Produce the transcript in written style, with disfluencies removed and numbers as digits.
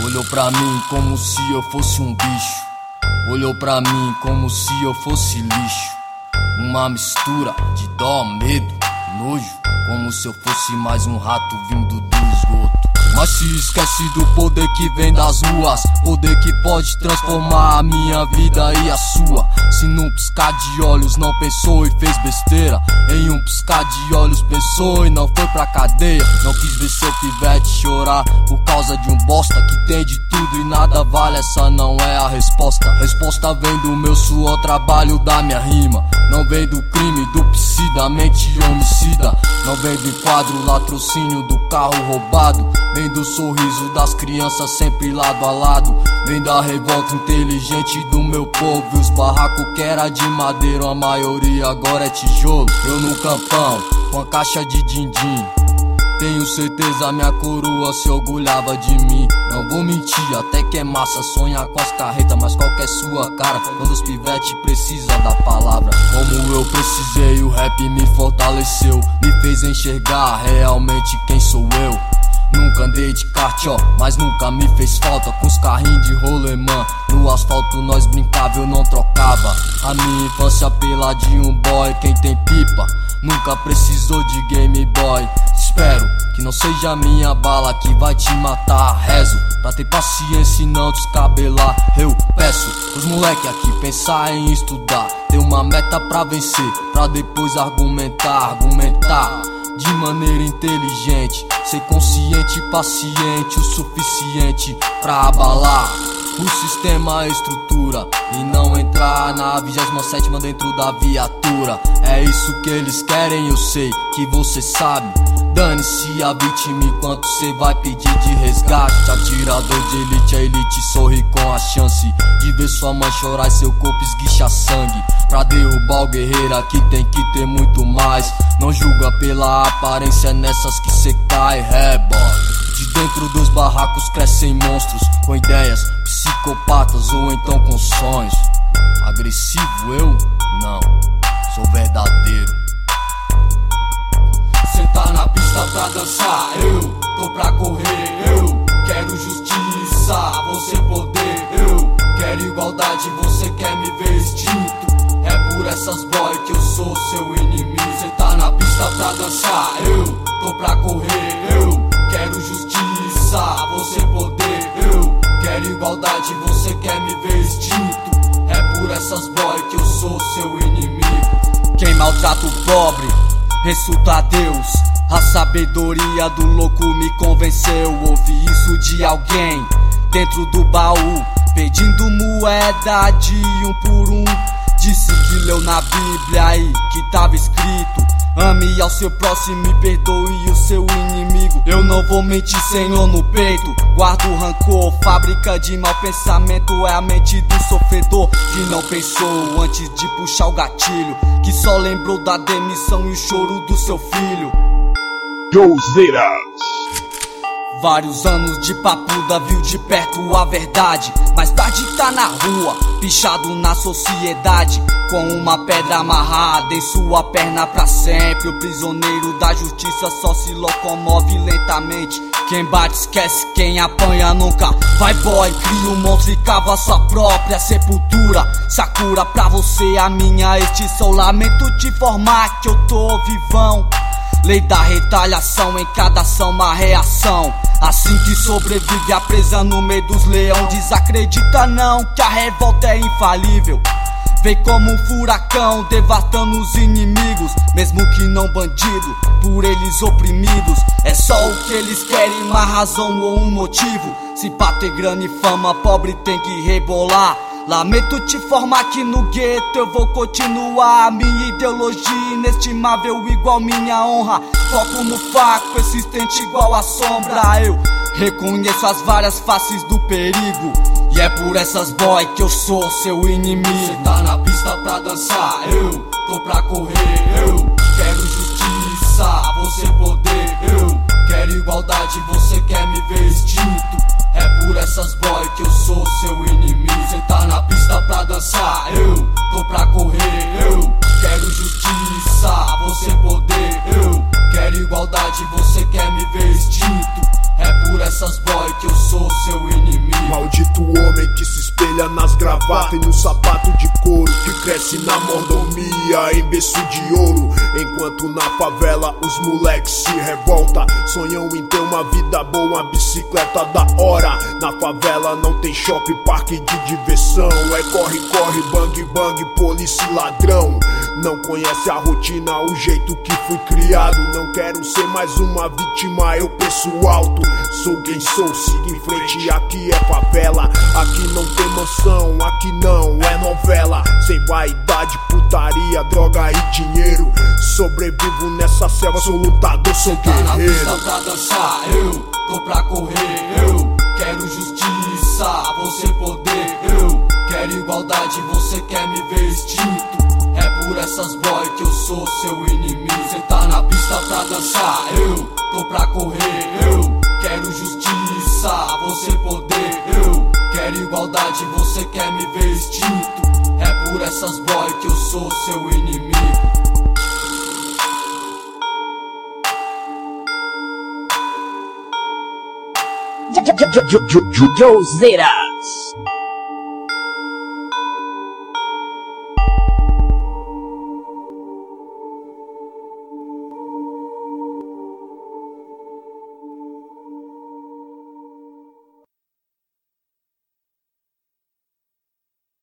Olhou pra mim como se eu fosse um bicho. Olhou pra mim como se eu fosse lixo. Uma mistura de dó, medo, nojo. Como se eu fosse mais um rato vindo do esgoto. Mas se esquece do poder que vem das ruas, poder que pode transformar a minha vida e a sua. Se num piscar de olhos não pensou e fez besteira, em um piscar de olhos pensou e não foi pra cadeia. Não quis ver seu pivete chorar por causa de um bosta que tem de tudo e nada vale. Essa não é a resposta. Resposta vem do meu suor, trabalho da minha rima. Não vem do crime, do psi, da mente homicida. Não vem do enquadro, latrocínio do carro roubado. Vem do sorriso das crianças sempre lado a lado. Vem da revolta inteligente do meu povo. E os barracos que era de madeira, a maioria agora é tijolo. Eu no campão, com a caixa de din-din. Tenho certeza minha coroa se orgulhava de mim. Não vou mentir, até que é massa sonhar com as carretas, mas qual que é sua cara quando os pivete precisa da palavra? Como eu precisei, o rap me fortaleceu, me fez enxergar realmente quem sou eu. Nunca andei de kart, ó, mas nunca me fez falta. Com os carrinhos de rolemã, no asfalto nós brincava, eu não trocava a minha infância pela de um boy. Quem tem pipa nunca precisou de Game Boy. Espero que não seja a minha bala que vai te matar. Rezo pra ter paciência e não descabelar. Eu peço os moleque aqui pensar em estudar, ter uma meta pra vencer, pra depois argumentar de maneira inteligente, ser consciente e paciente o suficiente pra abalar o sistema, a estrutura, e não entrar na 27ª dentro da viatura. É isso que eles querem, eu sei que você sabe. Dane-se a vítima enquanto cê vai pedir de resgate. Atirador de elite, a elite sorri com a chance de ver sua mãe chorar e seu corpo esguichar sangue. Pra derrubar o guerreiro aqui tem que ter muito mais. Não julga pela aparência, nessas que cê cai, rebote. De dentro dos barracos crescem monstros com ideias psicopatas ou então com sonhos. Agressivo eu? Não, sou verdadeiro. Cê tá na pista pra dançar, eu tô pra correr. Eu quero justiça, você poder. Eu quero igualdade, você quer me ver extinto. É por essas boy que eu sou seu inimigo. Cê tá na pista pra dançar, eu tô pra correr. Eu quero justiça, você poder. Eu quero igualdade, você quer me ver extinto. É por essas boy que eu sou seu inimigo. Quem maltrata o pobre ressuscita Deus. A sabedoria do louco me convenceu. Ouvi isso de alguém dentro do baú, pedindo moeda de um por um. Disse que leu na Bíblia e que tava escrito: ame ao seu próximo e perdoe o seu inimigo. Eu não vou mentir, Senhor, no peito guardo rancor. Fábrica de mau pensamento é a mente do sofredor, que não pensou antes de puxar o gatilho, que só lembrou da demissão e o choro do seu filho. Vários anos de papuda, viu de perto a verdade. Mais tarde tá na rua, pichado na sociedade, com uma pedra amarrada em sua perna pra sempre. O prisioneiro da justiça só se locomove lentamente. Quem bate esquece, quem apanha nunca vai boy. Cria um monstro e cava sua própria sepultura. Sakura pra você a minha extinção. Lamento te informar que eu tô vivão. Lei da retaliação, em cada ação uma reação. Assim que sobrevive a presa no meio dos leão. Desacredita não que a revolta é infalível. Vem como um furacão, devastando os inimigos, mesmo que não bandido, por eles oprimidos. É só o que eles querem, uma razão ou um motivo. Se pra ter grana e fama, pobre tem que rebolar. Lamento te informar que no gueto eu vou continuar. Minha ideologia inestimável igual minha honra. Foco no faco, existente igual a sombra. Eu reconheço as várias faces do perigo, e é por essas boy que eu sou seu inimigo. Cê tá na pista pra dançar, eu tô pra correr. Eu quero justiça, você poder. Eu quero igualdade, você quer me ver extinto. É por essas boy que eu sou seu inimigo. Cê tá na pista pra dançar, eu tô pra correr. Eu quero justiça, você poder. Eu quero igualdade, você quer me ver extinto. É por essas boy que que eu sou seu inimigo. Maldito homem que se espelha nas gravatas e no sapato de couro, que cresce na mordomia em berço de ouro. Enquanto na favela os moleques se revolta, sonham em ter uma vida boa, uma bicicleta da hora. Na favela não tem shopping, parque de diversão, é corre, corre, bang, bang, polícia e ladrão. Não conhece a rotina, o jeito que fui criado. Não quero ser mais uma vítima, eu penso alto. Sou quem sou, sigo em frente, aqui é favela. Aqui não tem mansão, aqui não é novela. Sem vaidade, putaria, droga e dinheiro. Sobrevivo nessa selva, sou lutador, sou guerreiro. Tá na pista pra dançar, eu tô pra correr, eu quero justiça, você poder, eu quero igualdade, você quer me ver extinto. É por essas boy que eu sou seu inimigo. Cê tá na pista pra dançar, eu tô pra correr, eu quero justiça, você poder, eu quero igualdade, você quer me ver extinto. É por essas boy que eu sou seu inimigo. Joseiras.